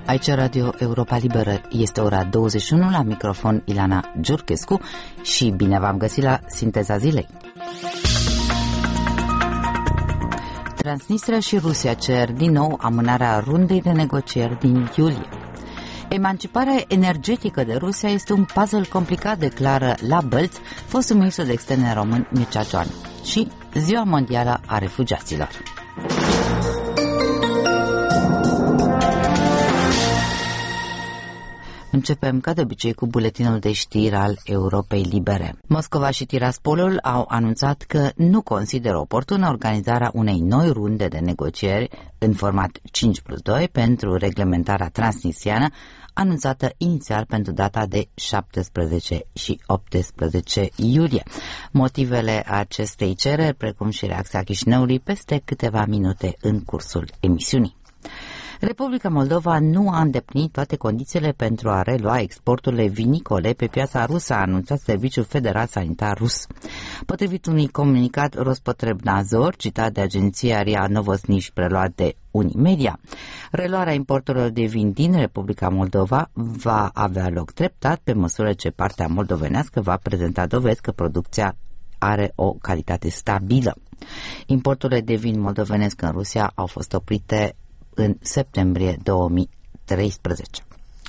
Aici Radio Europa Liberă, este ora 21, la microfon Ilana Giurchescu și bine v-am găsit la Sinteza Zilei. Transnistria și Rusia cer din nou amânarea rundei de negocieri din iulie. Emanciparea energetică de Rusia este un puzzle complicat, declară la Bălți fostul ministru de externe român Mircea Joana. Și Ziua Mondială a Refugiaților. Începem, ca de obicei, cu buletinul de știri al Europei Libere. Moscova și Tiraspolul au anunțat că nu consideră oportună organizarea unei noi runde de negocieri în format 5+2 pentru reglementarea transnistriană, anunțată inițial pentru data de 17 și 18 iulie. Motivele acestei cereri, precum și reacția Chișinăului, peste câteva minute în cursul emisiunii. Republica Moldova nu a îndeplinit toate condițiile pentru a relua exporturile vinicole pe piața rusă, a anunțat Serviciul Federal Sanitar Rus. Potrivit unui comunicat Rospotrebnadzor, citat de agenția RIA Novosti și preluat de Unimedia, reluarea importurilor de vin din Republica Moldova va avea loc treptat, pe măsură ce partea moldovenească va prezenta dovezi că producția are o calitate stabilă. Importurile de vin moldovenesc în Rusia au fost oprite în septembrie 2013.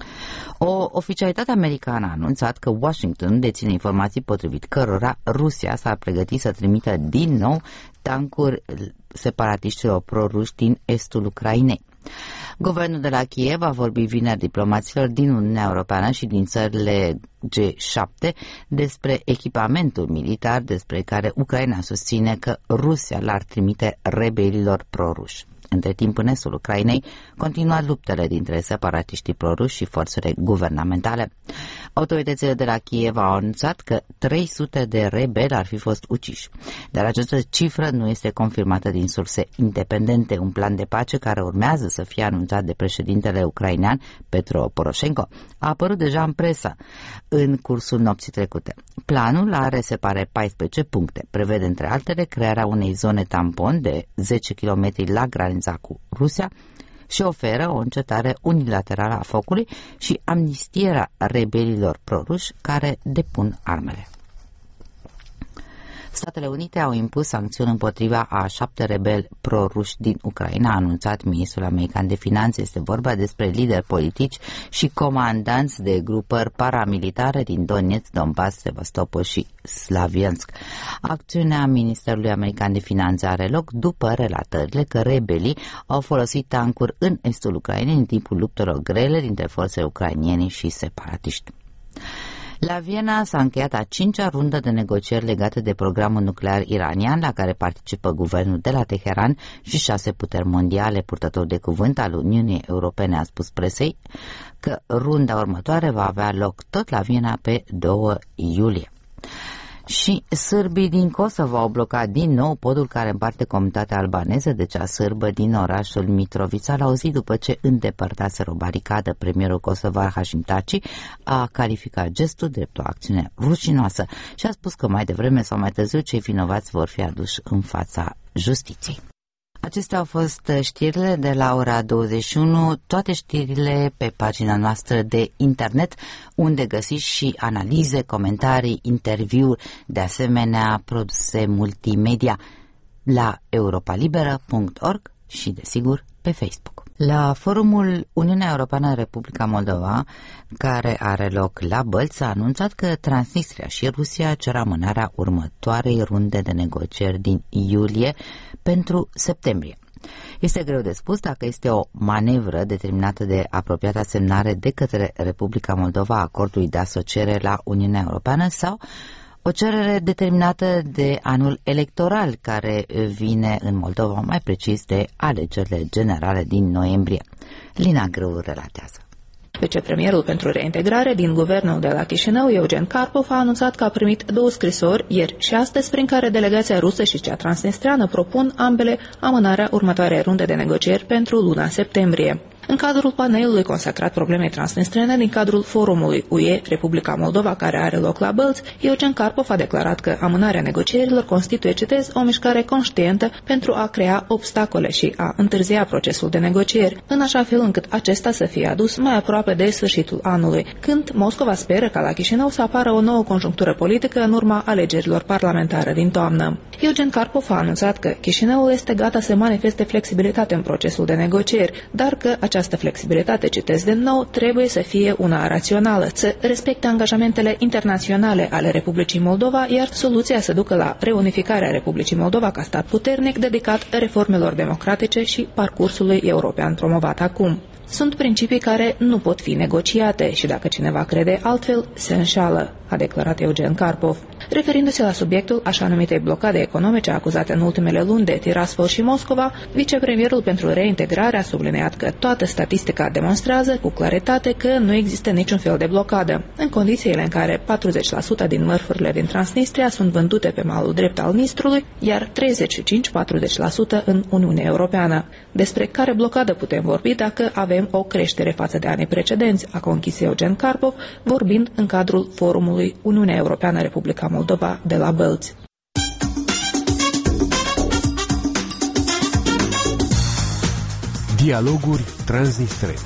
O oficialitate americană a anunțat că Washington deține informații potrivit cărora Rusia s-ar pregăti să trimită din nou tancuri separatiștilor proruși din estul Ucrainei. Guvernul de la Kiev a vorbit vineri diplomaților din Uniunea Europeană și din țările G7 despre echipamentul militar despre care Ucraina susține că Rusia l-ar trimite rebelilor proruși. Între timp, în estul Ucrainei continuă luptele dintre separatiștii proruși și forțele guvernamentale. Autoritățile de la Kiev au anunțat că 300 de rebeli ar fi fost uciși, dar această cifră nu este confirmată din surse independente. Un plan de pace care urmează să fie anunțat de președintele ucrainean Petro Poroșenko a apărut deja în presă în cursul nopții trecute. Planul are, se pare, 14 puncte. Prevede, între altele, crearea unei zone tampon de 10 km la granița cu Rusia și oferă o încetare unilaterală a focului și amnistierea rebelilor proruși care depun armele. Statele Unite au impus sancțiuni împotriva a 7 rebeli proruși din Ucraina, a anunțat ministrul american de finanțe. Este vorba despre lideri politici și comandanți de grupări paramilitare din Donetsk, Donbass, Sevastopol și Slaviansk. Acțiunea Ministerului American de Finanțe are loc după relatările că rebelii au folosit tancuri în estul Ucrainei în timpul luptelor grele dintre forțele ucrainiene și separatiști. La Viena s-a încheiat a 5-a rundă de negocieri legate de programul nuclear iranian, la care participă guvernul de la Teheran și 6 puteri mondiale. Purtător de cuvânt al Uniunii Europene a spus presei că runda următoare va avea loc tot la Viena pe 2 iulie. Și sârbii din Kosovo au blocat din nou podul care împarte comunitatea albaneză de cea sârbă din orașul Mitrovica la o zi după ce îndepărtaseră o baricadă. Premierul kosovar Hashim Thaci a calificat gestul drept o acțiune rușinoasă și a spus că mai devreme sau mai târziu cei vinovați vor fi aduși în fața justiției. Acestea au fost știrile de la ora 21, toate știrile pe pagina noastră de internet, unde găsiți și analize, comentarii, interviuri, de asemenea produse multimedia la europalibera.org și, desigur, pe Facebook. La forumul Uniunea Europeană Republica Moldova, care are loc la Bălți, a anunțat că Transnistria și Rusia cer amânarea următoarei runde de negocieri din iulie pentru septembrie. Este greu de spus dacă este o manevră determinată de apropiata semnare de către Republica Moldova a acordului de asociere la Uniunea Europeană sau o cerere determinată de anul electoral care vine în Moldova, mai precis de alegerile generale din noiembrie. Lina Grâu relatează. Vicepremierul pentru reintegrare din guvernul de la Chișinău, Eugen Karpov, a anunțat că a primit 2 scrisori ieri și astăzi prin care delegația rusă și cea transnistreană propun ambele amânarea următoarei runde de negocieri pentru luna septembrie. În cadrul panelului consacrat problemei transnistrene din cadrul forumului UE Republica Moldova, care are loc la Bălți, Eugen Karpov a declarat că amânarea negocierilor constituie, citez, o mișcare conștientă pentru a crea obstacole și a întârzia procesul de negocieri, în așa fel încât acesta să fie adus mai aproape de sfârșitul anului, când Moscova speră ca la Chișinău să apară o nouă conjunctură politică în urma alegerilor parlamentare din toamnă. Eugen Karpov a anunțat că Chișinăul este gata să manifeste flexibilitate în procesul de negocieri, dar că această flexibilitate, citez din nou, trebuie să fie una rațională, să respecte angajamentele internaționale ale Republicii Moldova, iar soluția să ducă la reunificarea Republicii Moldova ca stat puternic dedicat reformelor democratice și parcursului european promovat acum. Sunt principii care nu pot fi negociate și dacă cineva crede altfel, se înșală, a declarat Eugen Karpov. Referindu-se la subiectul așa numitei blocade economice acuzate în ultimele luni de Tiraspol și Moscova, vicepremierul pentru reintegrare a subliniat că toată statistica demonstrează cu claritate că nu există niciun fel de blocadă, în condițiile în care 40% din mărfurile din Transnistria sunt vândute pe malul drept al Nistrului, iar 35-40% în Uniunea Europeană. Despre care blocadă putem vorbi dacă avem o creștere față de anii precedenți, a conchis Eugen Karpov, vorbind în cadrul forumului Uniunea Europeană-Republica Moldova de la Bălți. Dialoguri transnistrene.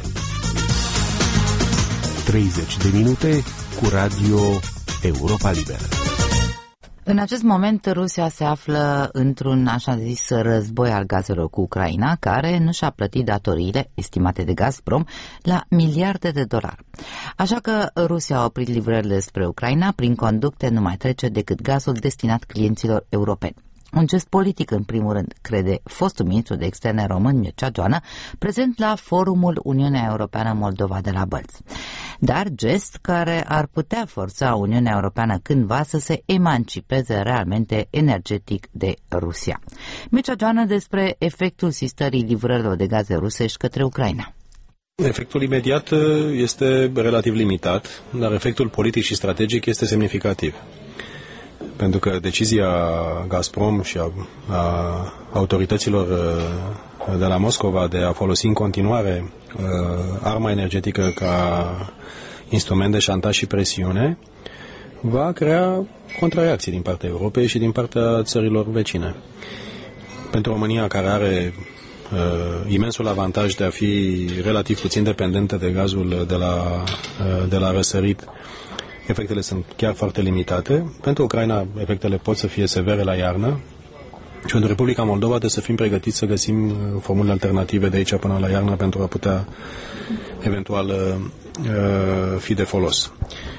30 de minute cu Radio Europa Liberă. În acest moment, Rusia se află într-un așa zis război al gazelor cu Ucraina, care nu și-a plătit datoriile estimate de Gazprom la miliarde de dolari. Așa că Rusia a oprit livrările spre Ucraina, prin conducte nu mai trece decât gazul destinat clienților europeni. Un gest politic, în primul rând, crede fostul ministru de externe român Mircea Joană, prezent la forumul Uniunea Europeană-Moldova de la Bălți. Dar gest care ar putea forța Uniunea Europeană cândva să se emancipeze realmente energetic de Rusia. Mircea Joană despre efectul sistării livrărilor de gaze rusești către Ucraina. Efectul imediat este relativ limitat, dar efectul politic și strategic este semnificativ. Pentru că decizia Gazprom și a autorităților de la Moscova de a folosi în continuare arma energetică ca instrument de șantaj și presiune va crea contrareacții din partea Europei și din partea țărilor vecine. Pentru România, care are imensul avantaj de a fi relativ puțin dependentă de gazul de la răsărit, efectele sunt chiar foarte limitate. Pentru Ucraina, efectele pot să fie severe la iarnă și pentru Republica Moldova trebuie să fim pregătiți să găsim formule alternative de aici până la iarnă pentru a putea eventual fi de folos.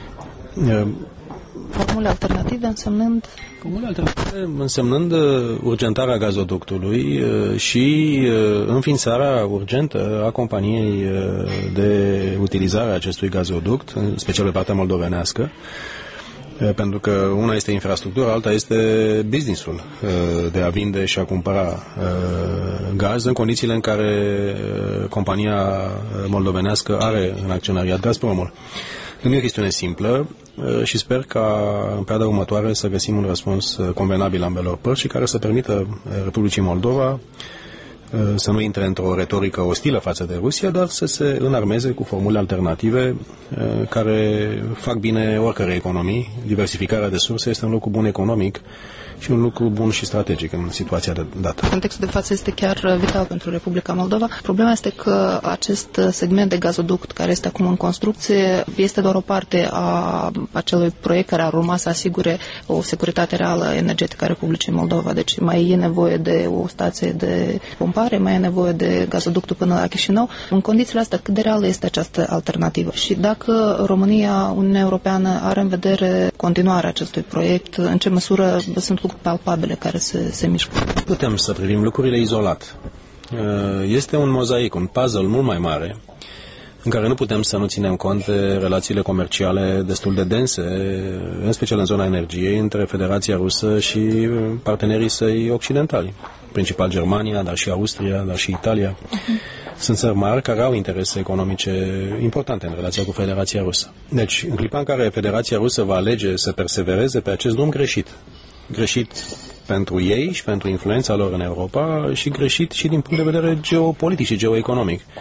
Formule alternative însemnând? Formule alternative însemnând urgentarea gazoductului și înființarea urgentă a companiei de utilizare a acestui gazoduct, în special pe partea moldovenească, pentru că una este infrastructura, alta este business-ul de a vinde și a cumpăra gaz în condițiile în care compania moldovenească are în acționariat Gazpromul. Nu e o chestiune simplă și sper ca în perioada următoare să găsim un răspuns convenabil ambelor părți și care să permită Republicii Moldova să nu intre într-o retorică ostilă față de Rusia, dar să se înarmeze cu formule alternative care fac bine oricărei economii. Diversificarea de surse este un lucru bun economic și un lucru bun și strategic în situația dată. Contextul de față este chiar vital pentru Republica Moldova. Problema este că acest segment de gazoduct care este acum în construcție este doar o parte a acelui proiect care ar urma să asigure o securitate reală energetică a Republicii Moldova. Deci mai e nevoie de o stație de pompare, mai e nevoie de gazoductul până la Chișinău. În condițiile astea, cât de reală este această alternativă? Și dacă România, Uniunea Europeană, are în vedere continuarea acestui proiect, în ce măsură sunt lucruri palpabile care se mișcă? Putem să privim lucrurile izolat. Este un mozaic, un puzzle mult mai mare, în care nu putem să nu ținem cont de relațiile comerciale destul de dense, în special în zona energiei, între Federația Rusă și partenerii săi occidentali, principal Germania, dar și Austria, dar și Italia. Sunt țări mari care au interese economice importante în relația cu Federația Rusă. Deci, în clipa în care Federația Rusă va alege să persevereze pe acest drum greșit pentru ei și pentru influența lor în Europa și greșit și din punct de vedere geopolitic și geoeconomic.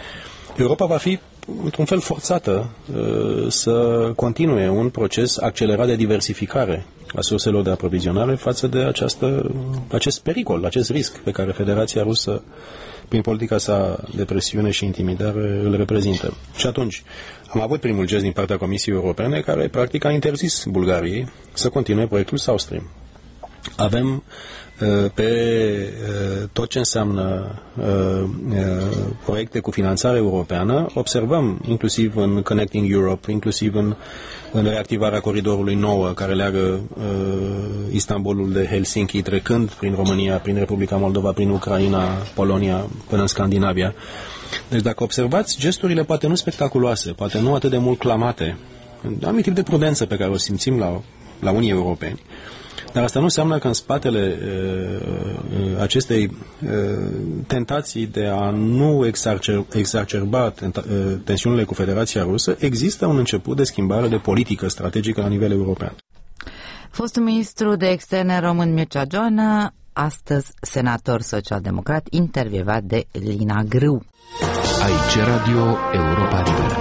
Europa va fi într-un fel forțată să continue un proces accelerat de diversificare a surselor de aprovizionare față de acest pericol, acest risc pe care Federația Rusă, prin politica sa de presiune și intimidare, îl reprezintă. Și atunci am avut primul gest din partea Comisiei Europene, care practic a interzis Bulgariei să continue proiectul South Stream. Avem pe tot ce înseamnă proiecte cu finanțare europeană, observăm inclusiv în Connecting Europe, inclusiv în reactivarea coridorului 9 care leagă Istanbulul de Helsinki, trecând prin România, prin Republica Moldova, prin Ucraina, Polonia, până în Scandinavia. Deci dacă observați, gesturile poate nu spectaculoase, poate nu atât de mult clamate, anumit tip de prudență pe care o simțim la unii europeni, dar asta nu înseamnă că în spatele acestei tentații de a nu exacerba tensiunile cu Federația Rusă, există un început de schimbare de politică strategică la nivel european. Fostul ministru de externe român Mircea Joană, astăzi senator social-democrat, intervievat de Lina Grâu. Aici Radio Europa Liberă.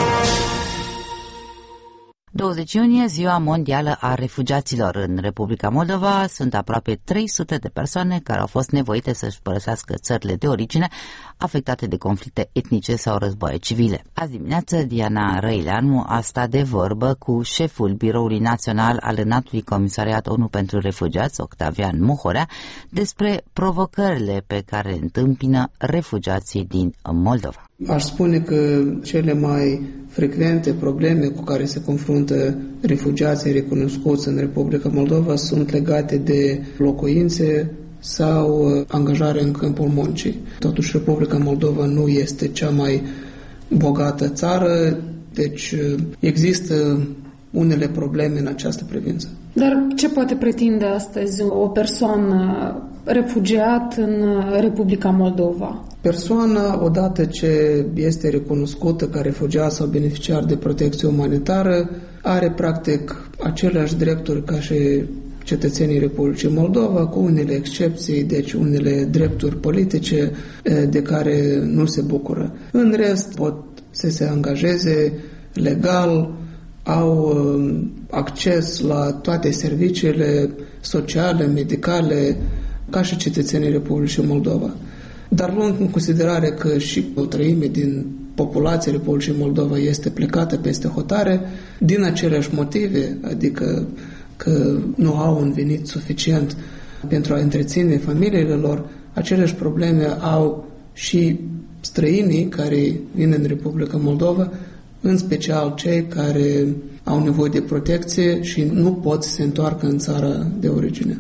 20 iunie, Ziua Mondială a Refugiaților. În Republica Moldova sunt aproape 300 de persoane care au fost nevoite să-și părăsească țările de origine afectate de conflicte etnice sau războaie civile. Azi dimineață, Diana Răileanu a stat de vorbă cu șeful Biroului Național al Înaltului Comisariat ONU pentru Refugiați, Octavian Mohorea, despre provocările pe care le întâmpină refugiații din Moldova. Aș spune că cele mai frecvente probleme cu care se confruntă refugiații recunoscuți în Republica Moldova sunt legate de locuințe sau angajare în câmpul muncii. Totuși, Republica Moldova nu este cea mai bogată țară, deci există unele probleme în această privință. Dar ce poate pretinde astăzi o persoană refugiat în Republica Moldova? Persoana, odată ce este recunoscută ca refugiat sau beneficiar de protecție umanitară, are practic aceleași drepturi ca și cetățenii Republicii Moldova, cu unele excepții, deci unele drepturi politice de care nu se bucură. În rest, pot să se angajeze legal, au acces la toate serviciile sociale, medicale, ca și cetățenii Republicii Moldova. Dar luând în considerare că și o treime din populația Republicii Moldova este plecată peste hotare, din aceleași motive, adică că nu au un venit suficient pentru a întreține familiile lor, aceleași probleme au și străinii care vin în Republica Moldova, în special cei care au nevoie de protecție și nu pot să se întoarcă în țara de origine.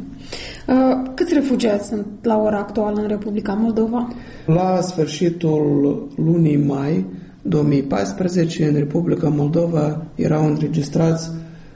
Câți refugiați sunt la ora actuală în Republica Moldova? La sfârșitul lunii mai 2014, în Republica Moldova erau înregistrați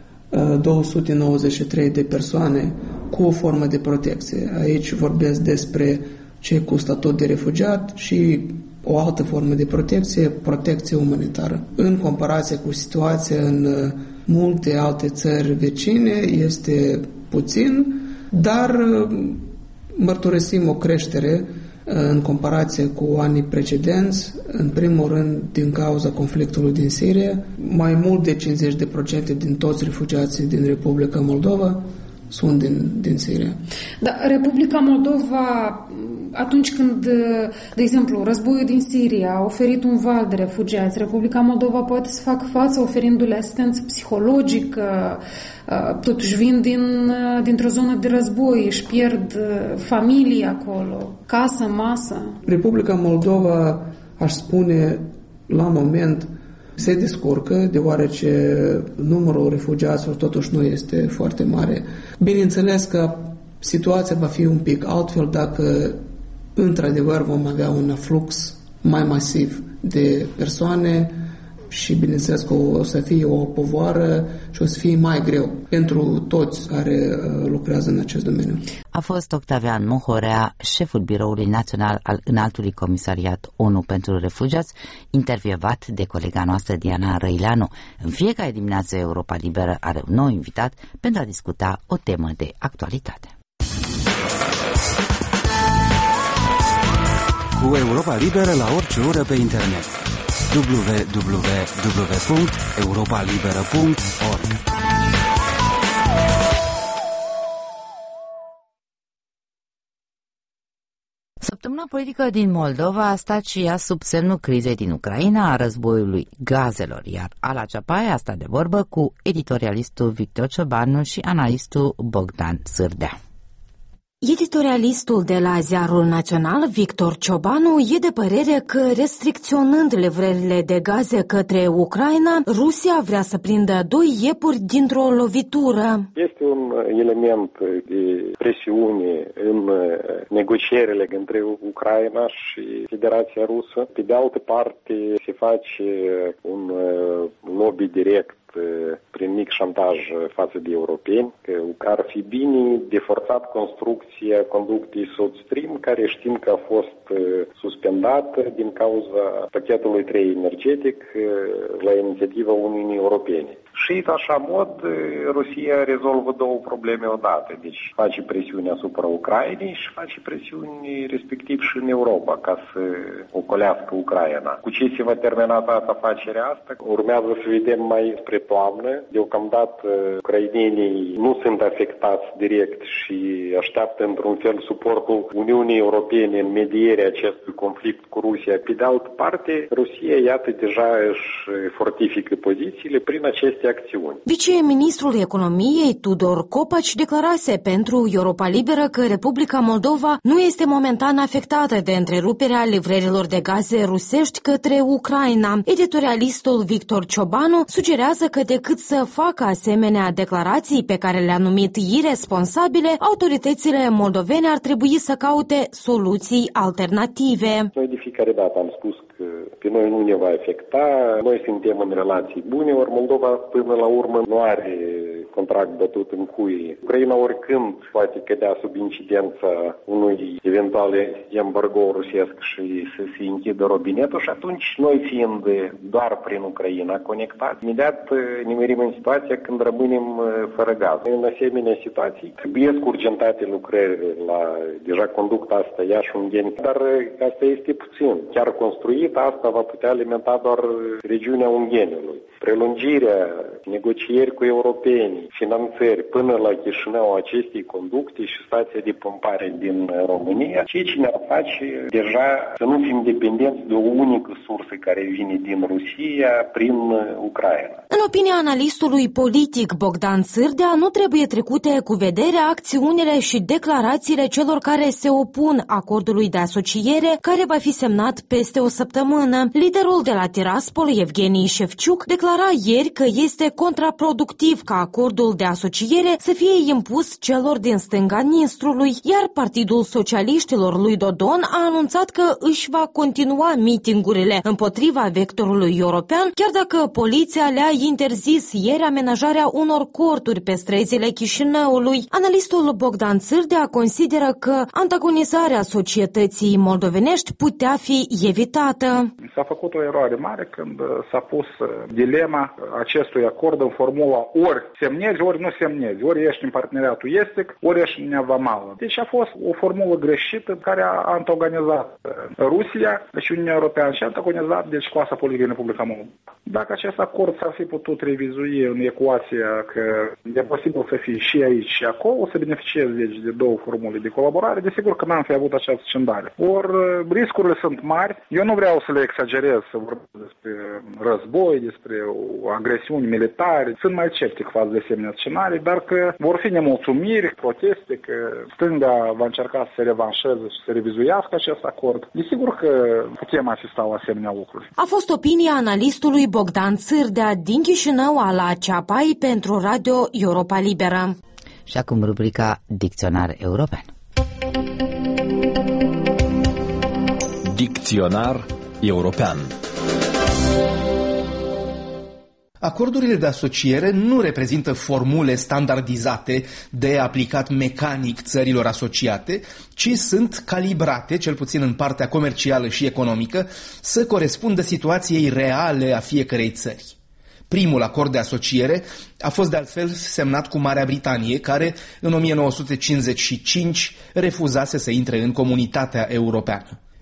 293 de persoane cu o formă de protecție. Aici vorbesc despre cei cu statut de refugiat și o altă formă de protecție umanitară. În comparație cu situația în multe alte țări vecine, este puțin, dar mărturisim o creștere în comparație cu anii precedenți, în primul rând din cauza conflictului din Siria. Mai mult de 50% din toți refugiații din Republica Moldova sunt din Siria. Da, Republica Moldova, atunci când, de exemplu, războiul din Siria a oferit un val de refugiați, Republica Moldova poate să facă față oferindu-le asistență psihologică, totuși vin dintr-o zonă de război, își pierd familii acolo, casă, masă. Republica Moldova, aș spune, la moment se descurcă, deoarece numărul refugiaților totuși nu este foarte mare. Bineînțeles că situația va fi un pic altfel dacă într-adevăr vom avea un aflux mai masiv de persoane și bineînțeles că o să fie o povoară și o să fie mai greu pentru toți care lucrează în acest domeniu. A fost Octavian Mohorea, șeful Biroului Național al Înaltului Comisariat ONU pentru Refugiați, intervievat de colega noastră Diana Răileanu. În fiecare dimineață Europa Liberă are un nou invitat pentru a discuta o temă de actualitate. Cu Europa Liberă la orice oră pe internet. www.europalibera.org. Săptămâna politică din Moldova a stat și ea sub semnul crizei din Ucraina, a războiului gazelor, iar Ala Ceapai a stat de vorbă cu editorialistul Victor Ciobanu și analistul Bogdan Sârdea. Editorialistul de la Ziarul Național, Victor Ciobanu, e de părere că, restricționând livrările de gaze către Ucraina, Rusia vrea să prindă 2 iepuri dintr-o lovitură. Este un element de presiune în negocierile între Ucraina și Federația Rusă. Pe de altă parte, se face un lobby direct prin mic șantaj față de europeni, că ar fi bine de forțat construcția conductei South Stream, care știm că a fost suspendată din cauza pachetului 3 energetic la inițiativa Uniunii Europene. Și așa mod, Rusia rezolvă 2 probleme odată. Deci face presiune asupra Ucrainei și face presiuni respectiv și în Europa ca să ocolească Ucraina. Cu ce se va termina toată afacerea asta? Urmează să vedem mai spre toamnă. Deocamdată ucrainenii nu sunt afectați direct și așteaptă într-un fel suportul Uniunii Europene în medierea acestui conflict cu Rusia. Pe de altă parte, Rusia, iată, deja își fortifică pozițiile prin aceste acțiuni. Viceministrul Economiei, Tudor Copaci, declarase pentru Europa Liberă că Republica Moldova nu este momentan afectată de întreruperea livrărilor de gaze rusești către Ucraina. Editorialistul Victor Ciobanu sugerează că decât să facă asemenea declarații pe care le-a numit iresponsabile, autoritățile moldovene ar trebui să caute soluții alternative. Noi de fiecare dată am spus că pe noi nu ne va afecta, noi suntem în relații bune, ori Moldova până la urmă nu are contract bătut în cui. Ucraina oricând poate cădea sub incidența unui eventual embargo rusesc și să se închidă robinetul și atunci noi fiind doar prin Ucraina conectați, imediat ne merim în situația când rămânem fără gaz. În asemenea situații trebuie urgentate lucrările la deja conducta asta Iași-Ungheni, dar asta este puțin. Chiar construit, asta va putea alimenta doar regiunea Ungheniului. Prelungirea negocieri cu europeni, finanțări până la Chișinău acestei conducte și stația de pompare din România, ceea ce ne-ar face deja să nu fim dependenți de o unică sursă care vine din Rusia prin Ucraina. În opinia analistului politic Bogdan Sârdea, nu trebuie trecute cu vederea acțiunile și declarațiile celor care se opun acordului de asociere, care va fi semnat peste o săptămână. Liderul de la Tiraspol, Evgenii Șefciuc, declara ieri că este contraproductiv ca acordul de asociere să fie impus celor din stânga Nistrului, iar Partidul Socialiștilor lui Dodon a anunțat că își va continua mitingurile împotriva vectorului european, chiar dacă poliția le-a interzis ieri amenajarea unor corturi pe străzile Chișinăului. Analistul Bogdan Sârdea consideră că antagonizarea societății moldovenești putea fi evitată. S-a făcut o eroare mare când s-a pus dilema acestui acord în formula ori semnezi, ori nu semnezi, ori ești în parteneriatul estic, ori ești în vamală. Deci a fost o formulă greșită care a antagonizat Rusia și Uniunea Europeană și a antagonizat deci clasa politică în Republica Moldova. Dacă acest acord s-ar fi putut revizui în ecuația că e posibil să fie și aici și acolo, să beneficieze deci de 2 formule de colaborare, desigur că n-am fi avut această scindare. Ori riscurile sunt mari, eu nu vreau să le exagerez, să vorbesc despre război, despre agresiuni militare, sunt mai sceptic față de asemenea scenarii, dar că vor fi nemulțumiri, proteste, că stânga va încerca să se revanșeze și să revizuiască acest acord. Desigur că putem asista la asemenea lucruri. A fost opinia analistului Bogdan Sârdea din Chișinău, Ala Ceapai, pentru Radio Europa Liberă. Și acum rubrica Dicționar European. Dicționar European. Acordurile de asociere nu reprezintă formule standardizate de aplicat mecanic țărilor asociate, ci sunt calibrate, cel puțin în partea comercială și economică, să corespundă situației reale a fiecărei țări. Primul acord de asociere a fost de altfel semnat cu Marea Britanie, care în 1955 refuzase să intre în Comunitatea Europeană.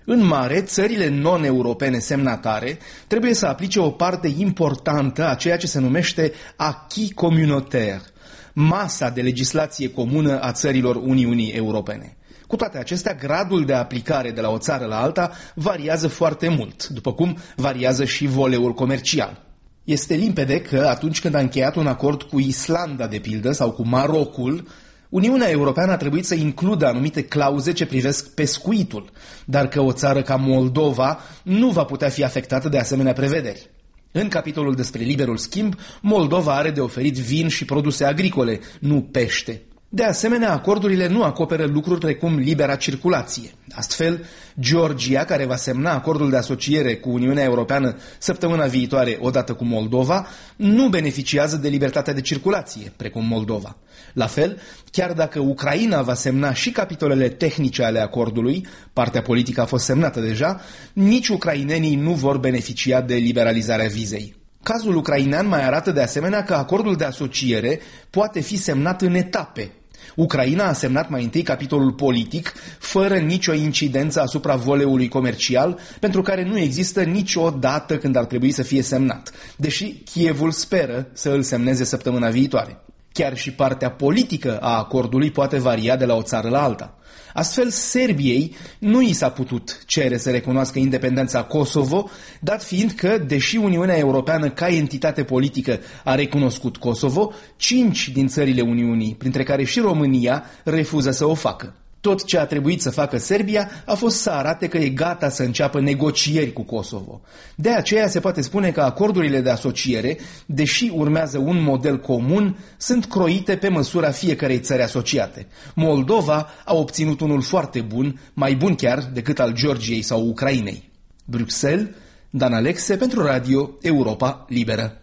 În mare, țările non-europene semnatare trebuie să aplice o parte importantă a ceea ce se numește acquis communautaire, masa de legislație comună a țărilor Uniunii Europene. Cu toate acestea, gradul de aplicare de la o țară la alta variază foarte mult, după cum variază și voleul comercial. Este limpede că atunci când a încheiat un acord cu Islanda, de pildă, sau cu Marocul, Uniunea Europeană a trebuit să includă anumite clauze ce privesc pescuitul, dar că o țară ca Moldova nu va putea fi afectată de asemenea prevederi. În capitolul despre liberul schimb, Moldova are de oferit vin și produse agricole, nu pește. De asemenea, acordurile nu acoperă lucruri precum libera circulație. Astfel, Georgia, care va semna acordul de asociere cu Uniunea Europeană săptămâna viitoare odată cu Moldova, nu beneficiază de libertatea de circulație, precum Moldova. La fel, chiar dacă Ucraina va semna și capitolele tehnice ale acordului, partea politică a fost semnată deja, nici ucrainenii nu vor beneficia de liberalizarea vizei. Cazul ucrainean mai arată de asemenea că acordul de asociere poate fi semnat în etape. Ucraina a semnat mai întâi capitolul politic, fără nicio incidență asupra voleului comercial, pentru care nu există nicio dată când ar trebui să fie semnat, deși Kievul speră să îl semneze săptămâna viitoare. Chiar și partea politică a acordului poate varia de la o țară la alta. Astfel, Serbiei nu i s-a putut cere să recunoască independența Kosovo, dat fiind că, deși Uniunea Europeană ca entitate politică a recunoscut Kosovo, 5 din țările Uniunii, printre care și România, refuză să o facă. Tot ce a trebuit să facă Serbia a fost să arate că e gata să înceapă negocieri cu Kosovo. De aceea se poate spune că acordurile de asociere, deși urmează un model comun, sunt croite pe măsura fiecărei țări asociate. Moldova a obținut unul foarte bun, mai bun chiar decât al Georgiei sau Ucrainei. Bruxelles, Dan Alexe pentru Radio Europa Liberă.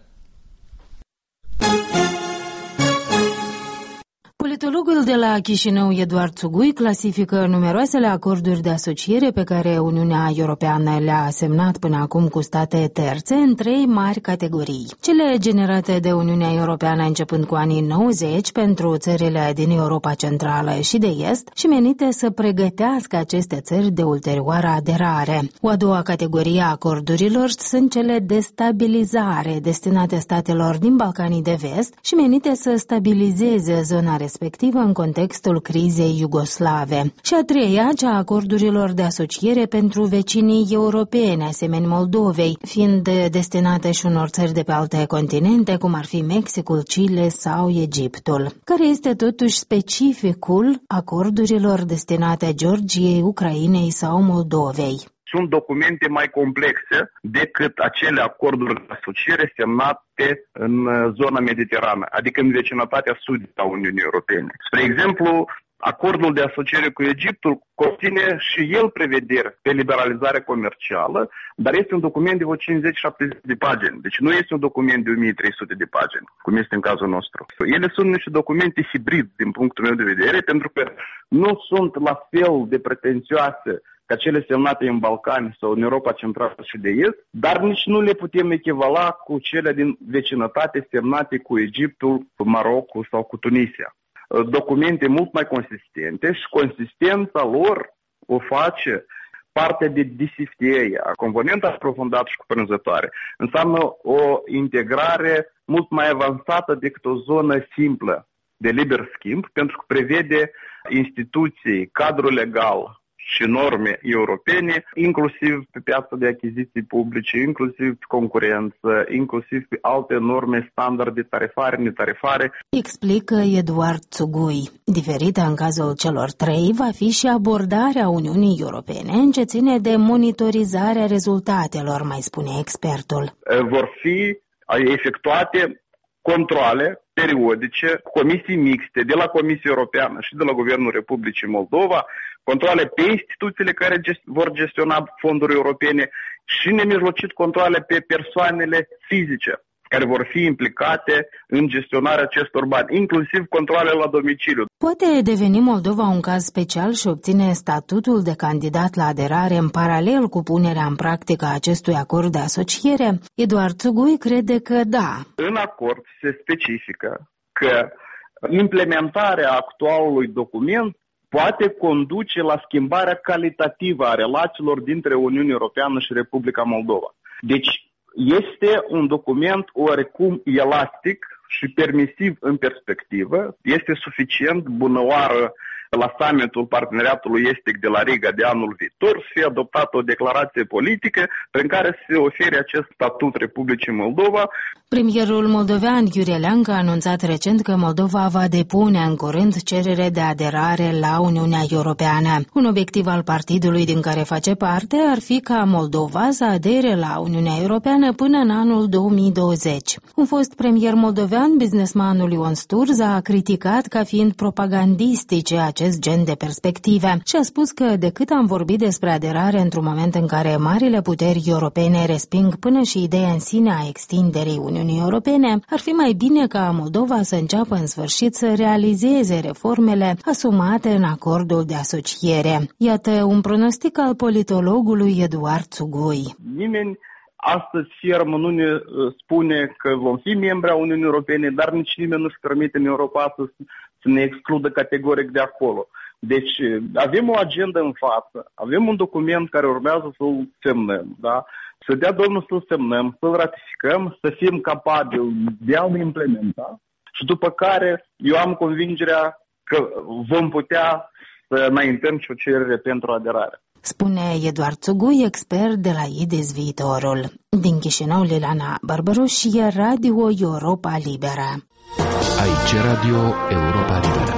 Politologul de la Chișinău, Eduard Țugui, clasifică numeroasele acorduri de asociere pe care Uniunea Europeană le-a semnat până acum cu state terțe în 3 mari categorii. Cele generate de Uniunea Europeană începând cu anii 90 pentru țările din Europa Centrală și de Est și menite să pregătească aceste țări de ulterioară aderare. O a doua categorie a acordurilor sunt cele de stabilizare, destinate statelor din Balcanii de Vest și menite să stabilizeze zona respectivă în contextul crizei iugoslave. Și a treia, cea a acordurilor de asociere pentru vecinii europeni, asemeni Moldovei, fiind destinate și unor țări de pe alte continente, cum ar fi Mexicul, Chile sau Egiptul. Care este totuși specificul acordurilor destinate Georgiei, Ucrainei sau Moldovei? Sunt documente mai complexe decât acele acorduri de asociere semnate în zona mediterană, adică în vecinătatea sudică a Uniunii Europene. Spre exemplu, acordul de asociere cu Egiptul conține și el prevederi pe liberalizare comercială, dar este un document de 50-70 de pagini. Deci nu este un document de 1300 de pagini, cum este în cazul nostru. Ele sunt niște documente hibrid din punctul meu de vedere, pentru că nu sunt la fel de pretențioase ca cele semnate în Balcani sau în Europa Centrală și de Est, dar nici nu le putem echivala cu cele din vecinătate semnate cu Egiptul, cu Marocul sau cu Tunisia. Documente mult mai consistente și consistența lor o face partea de DCFTA, componenta aprofundată și cuprinzătoare. Înseamnă o integrare mult mai avansată decât o zonă simplă de liber schimb, pentru că prevede instituții, cadrul legal și norme europene, inclusiv pe piața de achiziții publice, inclusiv pe concurență, inclusiv pe alte norme, standarde tarifare, netarifare. Explică Eduard Țugui. Diferită în cazul celor 3 va fi și abordarea Uniunii Europene, în ce ține de monitorizarea rezultatelor, mai spune expertul. Vor fi efectuate controale periodice, comisii mixte de la Comisia Europeană și de la Guvernul Republicii Moldova, controale pe instituțiile care vor gestiona fonduri europene și nemijlocit controale pe persoanele fizice care vor fi implicate în gestionarea acestor bani, inclusiv controale la domiciliu. Poate deveni Moldova un caz special și obține statutul de candidat la aderare în paralel cu punerea în practică a acestui acord de asociere? Eduard Țugui crede că da. În acord se specifică că implementarea actualului document poate conduce la schimbarea calitativă a relațiilor dintre Uniunea Europeană și Republica Moldova. Deci este un document oarecum elastic și permisiv în perspectivă. Este suficient bunăoară la summitul Parteneriatului Estic de la Riga de anul viitor să fie adoptată o declarație politică prin care se ofere acest statut Republicii Moldova. Premierul moldovean Iurie Leancă a anunțat recent că Moldova va depune în curând cerere de aderare la Uniunea Europeană. Un obiectiv al partidului din care face parte ar fi ca Moldova să adere la Uniunea Europeană până în anul 2020. Un fost premier moldovean, businessmanul Ion Sturza, a criticat ca fiind propagandistice acest gen de perspective și a spus că decât am vorbit despre aderare într-un moment în care marile puteri europene resping până și ideea în sine a extinderii Uniunii Europene, ar fi mai bine ca Moldova să înceapă în sfârșit să realizeze reformele asumate în acordul de asociere. Iată un pronostic al politologului Eduard Țugoi. Nimeni astăzi ferm nu ne spune că vom fi membri a Uniunii Europene, dar nici nimeni nu-și permite în Europa să ne excludă categoric de acolo. Deci avem o agendă în față, avem un document care urmează să-l semnăm, da? Să dea Domnul să-l semnăm, să-l ratificăm, să fim capabili de a-l implementa și după care eu am convingerea că vom putea să înaintăm și o cerere pentru aderare. Spune Eduard Țugui, expert de la IDES Viitorul. Din Chișinău, Liliana Barbaroș, Radio Europa Liberă. Aici Radio Europa Liberă.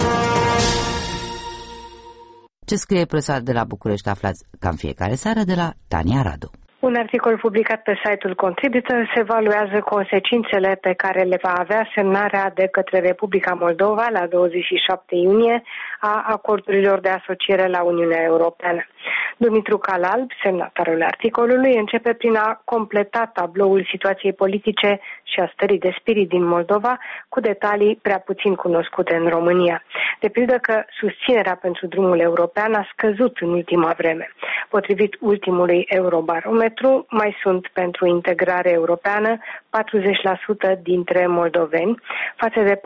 Ce scrie presa de la București aflați ca în fiecare seară de la Tania Radu. Un articol publicat pe site-ul Contributor se evaluează consecințele pe care le va avea semnarea de către Republica Moldova la 27 iunie a acordurilor de asociere la Uniunea Europeană. Dumitru Calalb, semnatarul articolului, începe prin a completa tabloul situației politice și a stării de spirit din Moldova cu detalii prea puțin cunoscute în România. De pildă că susținerea pentru drumul european a scăzut în ultima vreme. Potrivit ultimului Eurobarometru, mai sunt pentru integrare europeană 40% dintre moldoveni, față de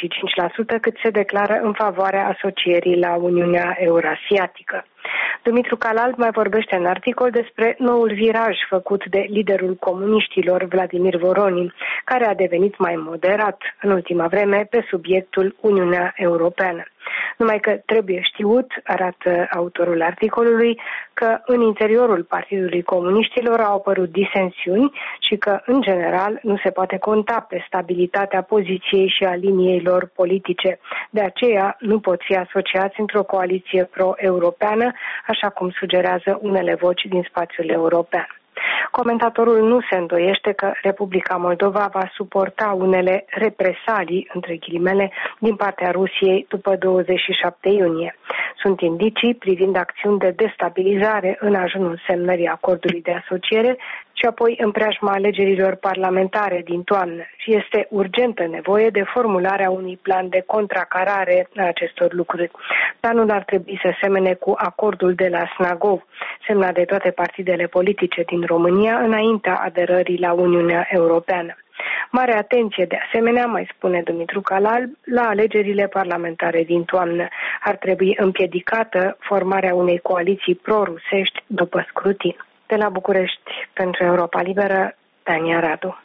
45% cât se declară în favoarea asocierii la Uniunea Eurasiatică. Dumitru Calalb mai vorbește în articol despre noul viraj făcut de liderul comuniștilor Vladimir Voronin, care a devenit mai moderat în ultima vreme pe subiectul Uniunea Europeană. Numai că trebuie știut, arată autorul articolului, că în interiorul Partidului Comuniștilor au apărut disensiuni și că, în general, nu se poate conta pe stabilitatea poziției și a liniei lor politice. De aceea nu pot fi asociați într-o coaliție pro-europeană, așa cum sugerează unele voci din spațiul european. Comentatorul nu se îndoiește că Republica Moldova va suporta unele represalii, între ghilimele, din partea Rusiei după 27 iunie. Sunt indicii privind acțiuni de destabilizare în ajunul semnării acordului de asociere și apoi în preajma alegerilor parlamentare din toamnă. Și este urgentă nevoie de formularea unui plan de contracarare a acestor lucruri. Planul ar trebui să semene cu acordul de la Snagov, semnat de toate partidele politice din România înaintea aderării la Uniunea Europeană. Mare atenție, de asemenea, mai spune Dumitru Calalb, la alegerile parlamentare din toamnă. Ar trebui împiedicată formarea unei coaliții pro-rusești după scrutin. De la București, pentru Europa Liberă, Tania Radu.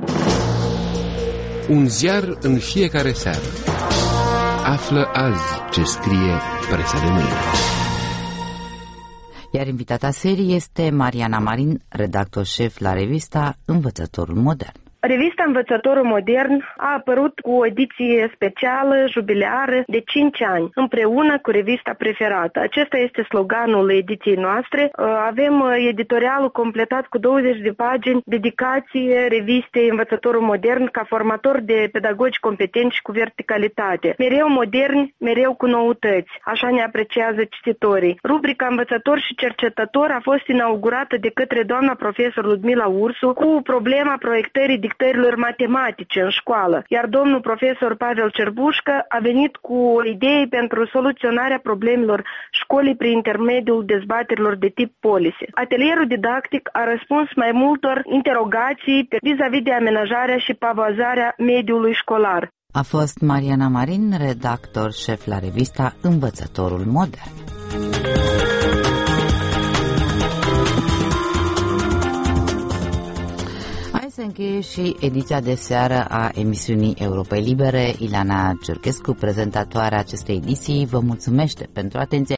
Un ziar în fiecare seară. Află azi ce scrie presa de mâine. Iar invitata serii este Mariana Marin, redactor șef la revista Învățătorul Modern. Revista Învățătorul Modern a apărut cu o ediție specială, jubileară, de 5 ani, împreună cu revista preferată. Acesta este sloganul ediției noastre. Avem editorialul completat cu 20 de pagini, dedicație revistei Învățătorul Modern ca formator de pedagogi competenți și cu verticalitate. Mereu moderni, mereu cu noutăți. Așa ne apreciază cititorii. Rubrica Învățător și Cercetător a fost inaugurată de către doamna profesor Ludmila Ursu cu problema proiectării dictărilor matematice în școală, iar domnul profesor Pavel Cerbușcă a venit cu idei pentru soluționarea problemelor școlii prin intermediul dezbaterilor de tip policy. Atelierul didactic a răspuns mai multor interogații vis-a-vis de amenajarea și pavazarea mediului școlar. A fost Mariana Marin, redactor șef la revista Învățătorul Modern. Se încheie și ediția de seară a emisiunii Europei Libere. Ileana Ciurchescu, prezentatoarea acestei ediții, vă mulțumește pentru atenție.